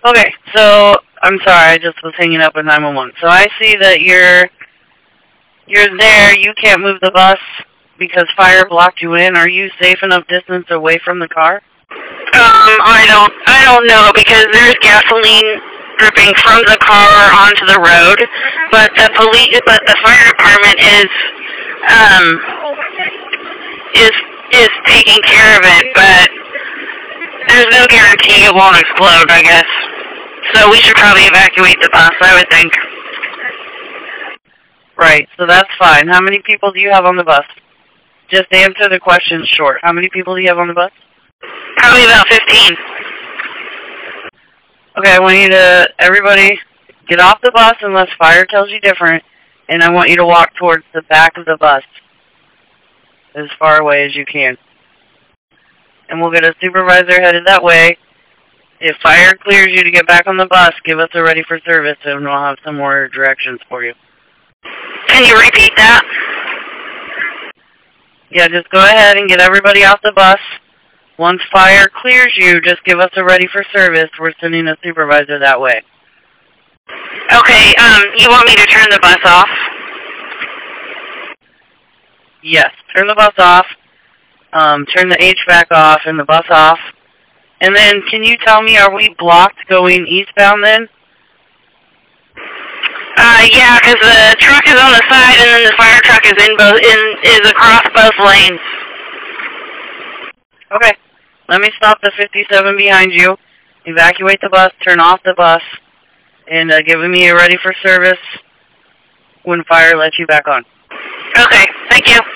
Okay, so I'm sorry, I just was hanging up with 911. So I see that you're there. You can't move the bus because fire blocked you in. Are you safe enough distance away from the car? I don't know because there's gasoline dripping from the car onto the road, but the fire department is taking care of it, but there's no guarantee it won't explode, I guess. So we should probably evacuate the bus, I would think. Right, so that's fine. How many people do you have on the bus? Just answer the question short. How many people do you have on the bus? Probably about 15. Okay, I want you to, everybody, get off the bus unless fire tells you different, and I want you to walk towards the back of the bus as far away as you can. And we'll get a supervisor headed that way. If fire clears you to get back on the bus, give us a ready for service, and we'll have some more directions for you. Can you repeat that? Yeah, just go ahead and get everybody off the bus. Once fire clears you, just give us a ready for service. We're sending a supervisor that way. Okay, you want me to turn the bus off? Yes, turn the bus off. Turn the HVAC off and the bus off. And then, can you tell me, are we blocked going eastbound then? Yeah, because the truck is on the side and then the fire truck is across both lanes. Okay. Let me stop the 57 behind you, evacuate the bus, turn off the bus, and give me a ready for service when fire lets you back on. Okay, thank you.